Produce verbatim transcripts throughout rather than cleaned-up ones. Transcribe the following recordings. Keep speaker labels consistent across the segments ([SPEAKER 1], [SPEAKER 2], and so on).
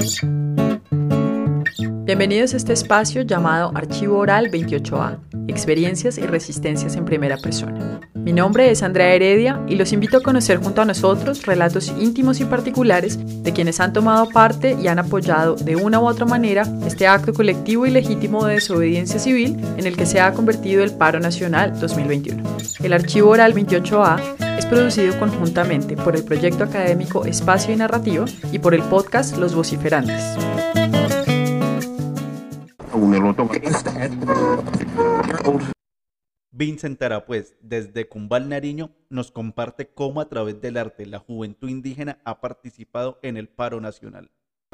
[SPEAKER 1] Bienvenidos a este espacio llamado Archivo Oral veintiocho A, Experiencias y Resistencias en Primera Persona. Mi nombre es Andrea Heredia y los invito a conocer junto a nosotros relatos íntimos y particulares de quienes han tomado parte y han apoyado de una u otra manera este acto colectivo y legítimo de desobediencia civil en el que se ha convertido el Paro Nacional dos mil veintiuno. El Archivo Oral veintiocho A es producido conjuntamente por el proyecto académico Espacio y Narrativa y por el podcast Los Vociferantes.
[SPEAKER 2] Vincent Tarapuez, desde Cumbal, Nariño, nos comparte cómo a través del arte la juventud indígena ha participado en el paro nacional.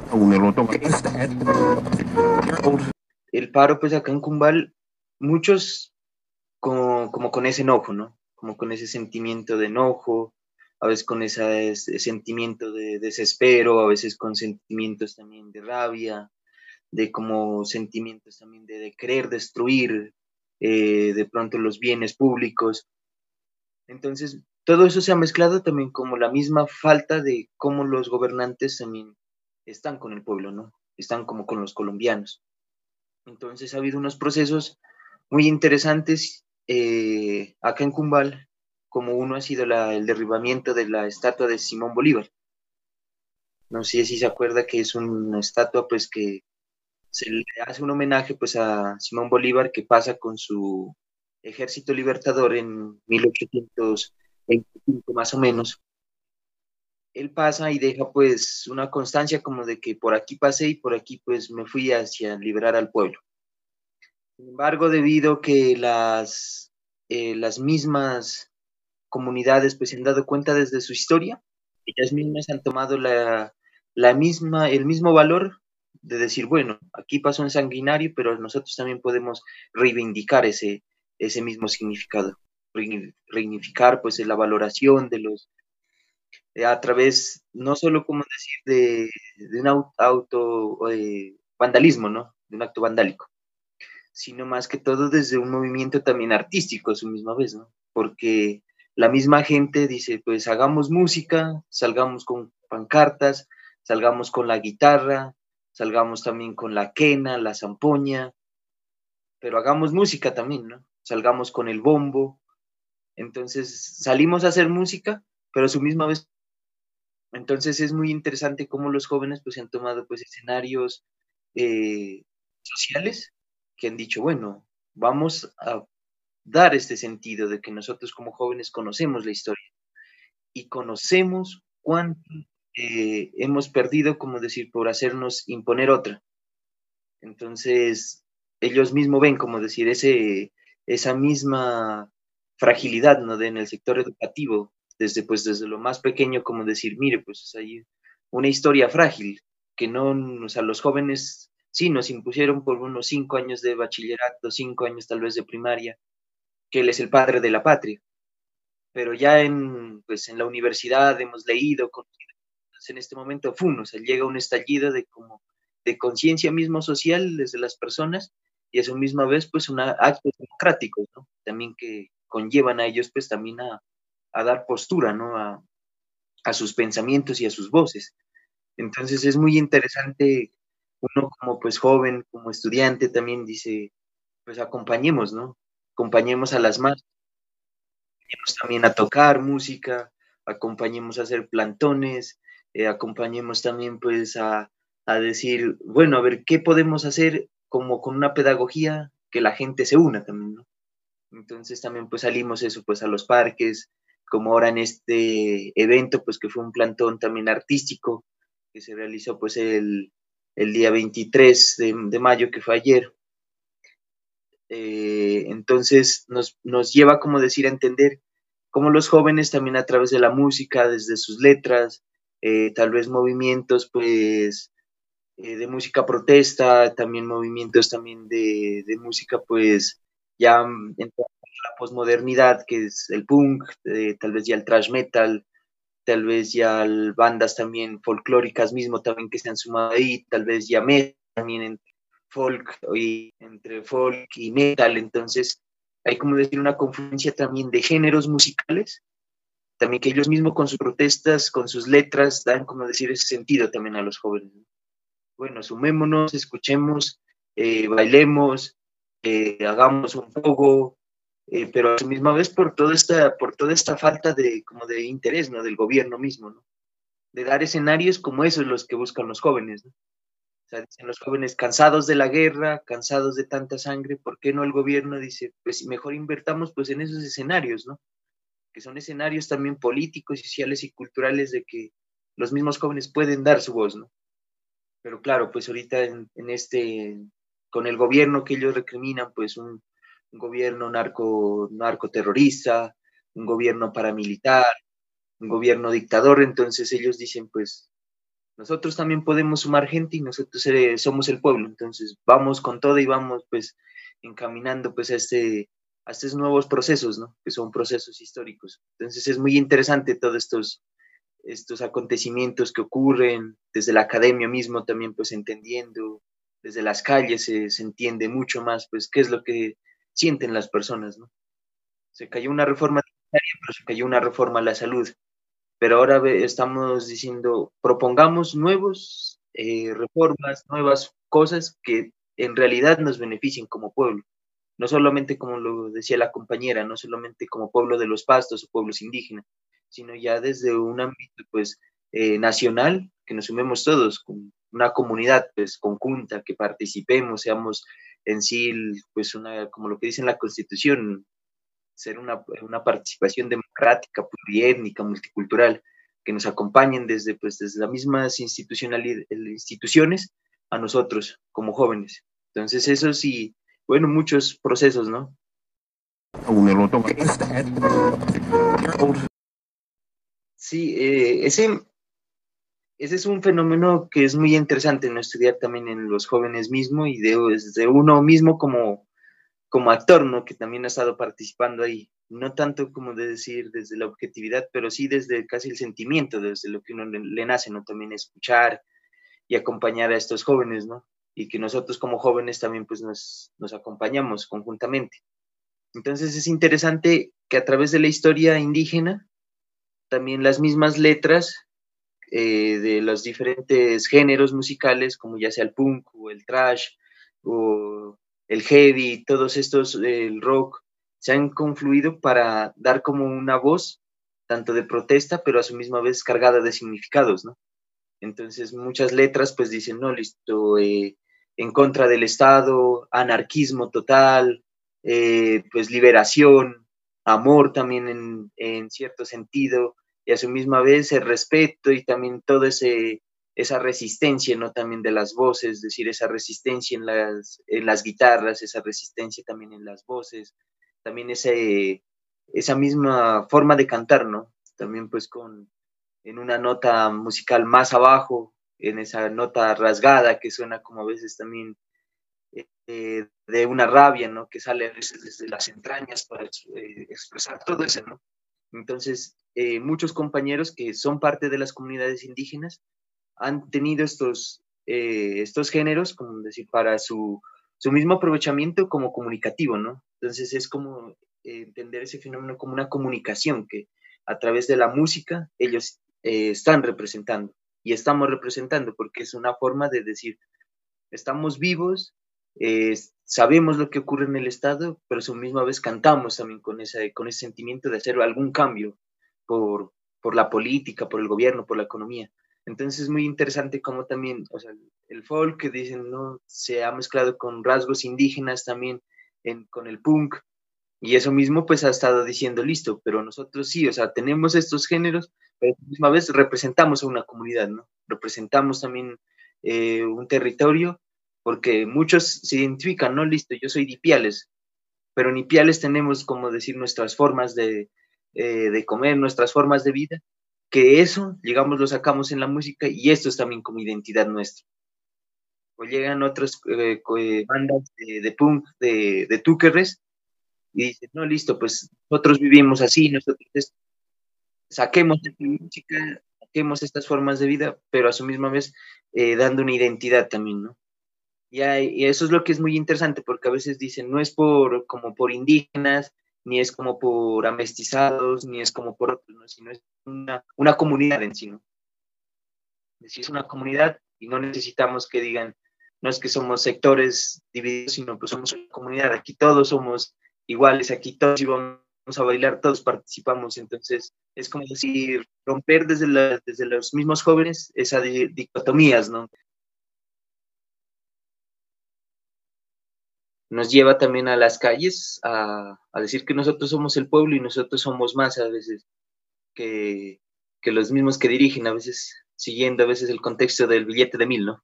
[SPEAKER 3] El paro, pues acá en Cumbal, muchos como, como con ese enojo, ¿no? Como con ese sentimiento de enojo, a veces con ese, ese sentimiento de desespero, a veces con sentimientos también de rabia, de como sentimientos también de, de querer destruir eh, de pronto los bienes públicos. Entonces, todo eso se ha mezclado también como la misma falta de cómo los gobernantes también están con el pueblo, ¿no? Están como con los colombianos. Entonces ha habido unos procesos muy interesantes eh, acá en Cumbal, como uno ha sido la, el derribamiento de la estatua de Simón Bolívar. No sé si se acuerda que es una estatua pues que se le hace un homenaje pues a Simón Bolívar, que pasa con su ejército libertador en mil ochocientos veinticinco más o menos. Él pasa y deja pues una constancia como de que por aquí pasé y por aquí pues me fui hacia liberar al pueblo. Sin embargo, debido a que las, eh, las mismas comunidades pues se han dado cuenta desde su historia, ellas mismas han tomado la, la misma, el mismo valor de decir, bueno, aquí pasó un sanguinario, pero nosotros también podemos reivindicar ese, ese mismo significado, reivindicar pues la valoración de los, eh, a través, no solo como decir de, de un auto, auto eh, vandalismo, ¿no? De un acto vandálico, sino más que todo desde un movimiento también artístico a su misma vez, ¿no? Porque la misma gente dice, pues hagamos música, salgamos con pancartas, salgamos con la guitarra, salgamos también con la quena, la zampoña, pero hagamos música también, ¿no? Salgamos con el bombo. Entonces salimos a hacer música, pero a su misma vez. Entonces es muy interesante cómo los jóvenes pues han tomado pues escenarios eh, sociales que han dicho, bueno, vamos a dar este sentido de que nosotros como jóvenes conocemos la historia y conocemos cuánto eh, hemos perdido, como decir, por hacernos imponer otra. Entonces, ellos mismos ven, como decir, ese, esa misma fragilidad, ¿no? De, en el sector educativo, desde, pues, desde lo más pequeño, como decir, mire, pues hay una historia frágil, que no, o sea, los jóvenes sí nos impusieron por unos cinco años de bachillerato, cinco años tal vez de primaria, que él es el padre de la patria, pero ya en, pues, en la universidad hemos leído, conocido, entonces en este momento, ¡fum!, o sea, llega un estallido de como de conciencia mismo social desde las personas y a su misma vez, pues, una, actos democráticos, ¿no? También que conllevan a ellos, pues, también a, a dar postura, ¿no? A, a sus pensamientos y a sus voces. Entonces es muy interesante, uno como, pues, joven, como estudiante, también dice, pues, acompañemos, ¿no? Acompañemos a las masas, acompañemos también a tocar música, acompañemos a hacer plantones, eh, acompañemos también pues a, a decir, bueno, a ver, ¿qué podemos hacer como con una pedagogía que la gente se una también, ¿no? Entonces también pues salimos eso pues a los parques, como ahora en este evento pues que fue un plantón también artístico que se realizó pues el, el día veintitrés de, de mayo, que fue ayer. Eh, entonces nos, nos lleva, como decir, a entender cómo los jóvenes también a través de la música, desde sus letras, eh, tal vez movimientos pues eh, de música protesta, también movimientos también de, de música pues ya en la posmodernidad, que es el punk, eh, tal vez ya el thrash metal, tal vez ya el, bandas también folclóricas mismo también que se han sumado ahí, tal vez ya metal también en folk y entre folk y metal. Entonces hay como decir una confluencia también de géneros musicales, también que ellos mismos con sus protestas, con sus letras, dan como decir ese sentido también a los jóvenes. bueno, sumémonos, escuchemos, eh, bailemos, eh, hagamos un poco, eh, pero a la misma vez por toda esta, por toda esta falta de, como de interés, ¿no? Del gobierno mismo, ¿no? De dar escenarios como esos los que buscan los jóvenes, ¿no? O sea, dicen los jóvenes cansados de la guerra, cansados de tanta sangre, ¿por qué no el gobierno dice, pues mejor invertamos pues en esos escenarios, ¿no? Que son escenarios también políticos, sociales y culturales de que los mismos jóvenes pueden dar su voz, ¿no? Pero claro, pues ahorita en, en este, con el gobierno que ellos recriminan, pues un, un gobierno narco, narcoterrorista, un gobierno paramilitar, un gobierno dictador, entonces ellos dicen, pues nosotros también podemos sumar gente y nosotros eh, somos el pueblo, entonces vamos con todo y vamos pues encaminando pues a, este, a estos nuevos procesos, ¿no? Que son procesos históricos. Entonces es muy interesante todos estos, estos acontecimientos que ocurren, desde la academia mismo también pues entendiendo, desde las calles se, se entiende mucho más pues qué es lo que sienten las personas, ¿no? Se cayó una reforma tributaria, pero se cayó una reforma a la salud, pero ahora estamos diciendo, propongamos nuevos eh, reformas, nuevas cosas que en realidad nos beneficien como pueblo, no solamente como lo decía la compañera, no solamente como pueblo de los pastos o pueblos indígenas, sino ya desde un ámbito pues eh, nacional, que nos sumemos todos, con una comunidad pues conjunta, que participemos, seamos en sí pues una, como lo que dice en la Constitución, ser una, una participación democrática, pluriétnica, multicultural, que nos acompañen desde, pues, desde las mismas instituciones a nosotros como jóvenes. Entonces, eso sí, bueno, muchos procesos, ¿no? Sí, eh, ese, ese es un fenómeno que es muy interesante, ¿no? Estudiar también en los jóvenes mismos y de, desde uno mismo como, como actor, ¿no? Que también ha estado participando ahí. No tanto como de decir desde la objetividad, pero sí desde casi el sentimiento, desde lo que uno le, le nace, ¿no? También escuchar y acompañar a estos jóvenes, ¿no? Y que nosotros como jóvenes también pues nos, nos acompañamos conjuntamente. Entonces es interesante que a través de la historia indígena, también las mismas letras eh, de los diferentes géneros musicales, como ya sea el punk o el thrash o el heavy, todos estos, eh, el rock, se han confluido para dar como una voz, tanto de protesta, pero a su misma vez cargada de significados, ¿no? Entonces muchas letras pues dicen, no, listo, eh, en contra del Estado, anarquismo total, eh, pues liberación, amor también en, en, cierto sentido, y a su misma vez el respeto y también toda esa resistencia, ¿no? También de las voces, es decir, esa resistencia en las, en las guitarras, esa resistencia también en las voces, también ese, esa misma forma de cantar, ¿no? También pues con en una nota musical más abajo, en esa nota rasgada que suena como a veces también eh, de una rabia, ¿no? Que sale a veces desde las entrañas para eh, expresar todo eso, ¿no? Entonces, eh, muchos compañeros que son parte de las comunidades indígenas han tenido estos, eh, estos géneros, como decir, para su, su mismo aprovechamiento como comunicativo, ¿no? Entonces es como eh, entender ese fenómeno como una comunicación que a través de la música ellos eh, están representando y estamos representando porque es una forma de decir, estamos vivos, eh, sabemos lo que ocurre en el Estado, pero a su misma vez cantamos también con, esa, con ese sentimiento de hacer algún cambio por, por la política, por el gobierno, por la economía. Entonces es muy interesante cómo también, o sea, el folk que dicen, ¿no? Se ha mezclado con rasgos indígenas también en, con el punk, y eso mismo pues ha estado diciendo, listo, pero nosotros sí, o sea, tenemos estos géneros, pero a la misma vez representamos a una comunidad, ¿no? Representamos también eh, un territorio, porque muchos se identifican, ¿no? Listo, yo soy de Ipiales, pero en Ipiales tenemos, como decir, nuestras formas de, eh, de comer, nuestras formas de vida, que eso, digamos, lo sacamos en la música y esto es también como identidad nuestra. O llegan otras eh, bandas de, de punk, de, de túquerres, y dicen, no, listo, pues nosotros vivimos así, nosotros saquemos esta música, saquemos estas formas de vida, pero a su misma vez eh, dando una identidad también, ¿no? Y, hay, y eso es lo que es muy interesante, porque a veces dicen, no es por como por indígenas, ni es como por amestizados, ni es como por otros, ¿no? Sino es una, una comunidad en sí, ¿no? Es decir, es una comunidad y no necesitamos que digan, no es que somos sectores divididos, sino que somos una comunidad, aquí todos somos iguales, aquí todos íbamos a bailar, todos participamos, entonces es como decir, romper desde, la, desde los mismos jóvenes esas dicotomías, ¿no? Nos lleva también a las calles a, a decir que nosotros somos el pueblo y nosotros somos más a veces que, que los mismos que dirigen, a veces siguiendo a veces el contexto del billete de mil, ¿no?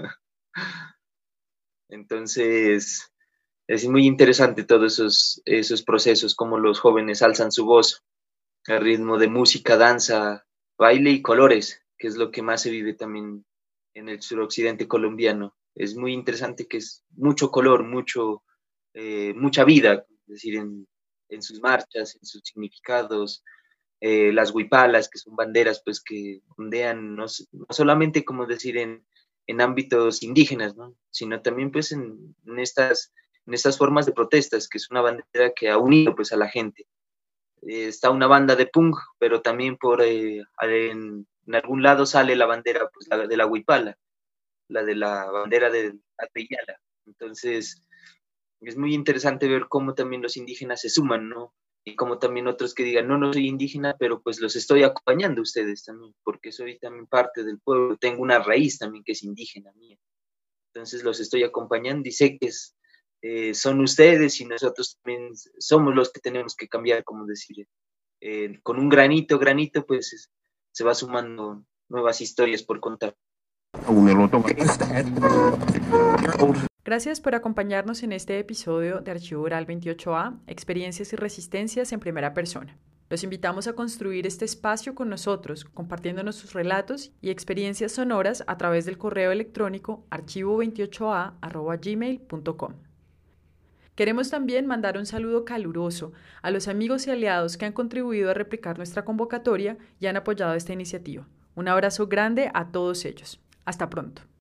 [SPEAKER 3] Entonces, es muy interesante todos esos, esos procesos, como los jóvenes alzan su voz al ritmo de música, danza, baile y colores, que es lo que más se vive también en el suroccidente colombiano. Es muy interesante que es mucho color, mucho, eh, mucha vida, es decir, en, en sus marchas, en sus significados, eh, las huipalas, que son banderas pues que ondean no, no solamente como decir en, en ámbitos indígenas, ¿no? Sino también pues en, en, estas, en estas formas de protestas, que es una bandera que ha unido pues a la gente. Eh, está una banda de punk, pero también por eh, en, en, algún lado sale la bandera pues, la, de la huipala, la de la bandera de Ateyala. Entonces, es muy interesante ver cómo también los indígenas se suman, ¿no? Y como también otros que digan, no, no soy indígena, pero pues los estoy acompañando a ustedes también, porque soy también parte del pueblo, tengo una raíz también que es indígena mía. Entonces los estoy acompañando y sé que es, eh, son ustedes y nosotros también somos los que tenemos que cambiar, como decir, eh, con un granito, granito, pues es, se va sumando nuevas historias por contar.
[SPEAKER 1] Gracias por acompañarnos en este episodio de Archivo Oral veintiocho A, Experiencias y Resistencias en Primera Persona. Los invitamos a construir este espacio con nosotros, compartiéndonos sus relatos y experiencias sonoras a través del correo electrónico archivo veintiocho a arroba gmail punto com. Queremos también mandar un saludo caluroso a los amigos y aliados que han contribuido a replicar nuestra convocatoria y han apoyado esta iniciativa. Un abrazo grande a todos ellos. Hasta pronto.